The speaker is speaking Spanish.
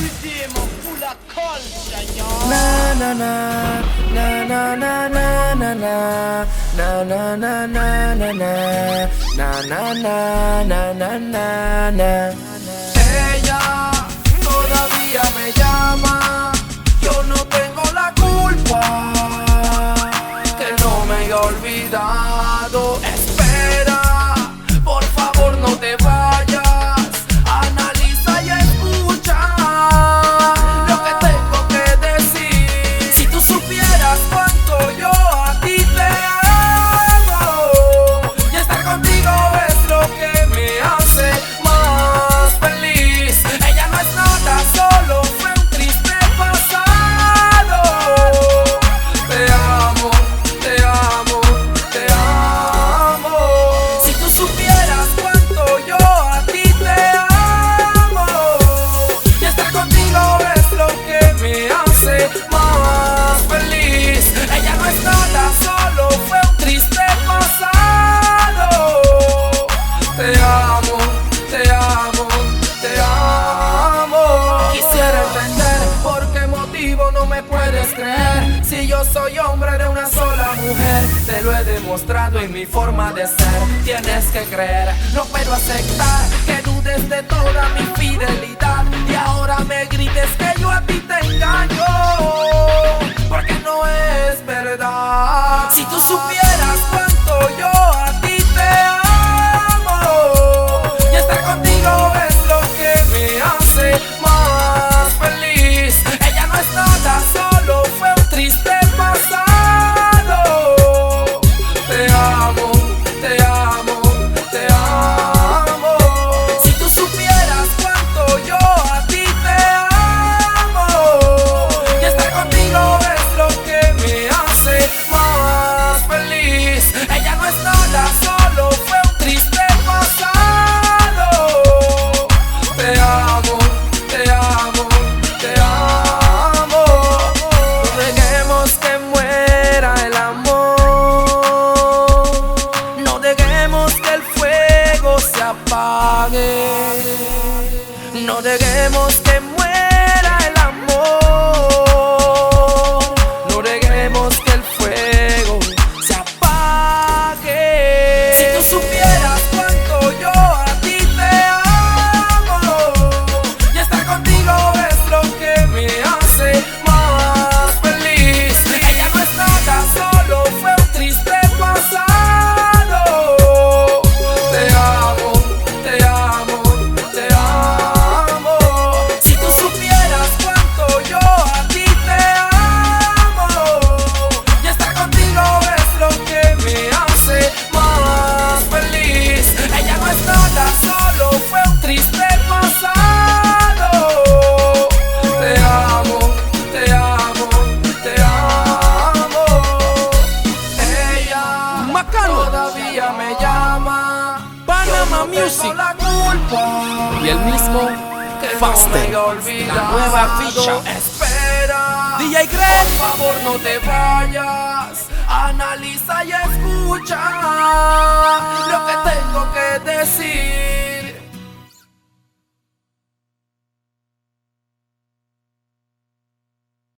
Na na na na na na na na na na na na na na na na na na na. Ella todavía me llama, yo no tengo la culpa que no me haya olvidado. Espera, por favor no te vayas, analiza y escucha lo que tengo que decir. Si tú supieras cuánto yo a ti te amo, y estar contigo es lo que me hace más feliz. Ella no es nada, solo fue un triste pasado. Te amo, te amo, te amo. Si tú supieras cuánto yo a ti te amo, y estar contigo es lo que me hace más feliz. Ella no es nada, solo fue un triste pasado. Te amo, te amo, te amo. Quisiera entender por qué motivo no me puedes creer. Si yo soy hombre de una sola mujer, te lo he demostrado en mi forma de ser. Tienes que creer, no puedo aceptar que dudes de toda mi fidelidad y ahora me grites que yo a ti te engaño, porque no es verdad. Si tú supieras cuánto yo a ti te amo, y estar contigo es lo que me hace más feliz. Ella no es nada, solo fue un triste pasado. Te amo, te amo, te amo. Si tú supieras cuánto yo a ti te amo, y estar contigo es lo que me hace más feliz. Ella no es nada, solo fue un triste pasado. Te amo, te amo, te amo. No dejemos que muera el amor, no dejemos que el fuego se apague, no dejemos que muera el amor, no dejemos que el fuego se apague. Si tú supieras cuánto yo a ti te amo, y estar contigo es lo que me hace más feliz. Ella no es nada, solo fue un triste pasado. Te amo, te amo, te amo. Si tú supieras cuánto yo a ti te amo, y estar contigo es lo que me hace más feliz. Ella no es nada, solo fue un triste pasado. Te amo, te amo, te amo. Ella todavía me llama, Panama no tengo Music la culpa y el mismo que no Faster, me haya olvidado. la nueva ficha. Espera, DJ por Greg. favor no te vayas, analiza y escucha lo que tengo que decir.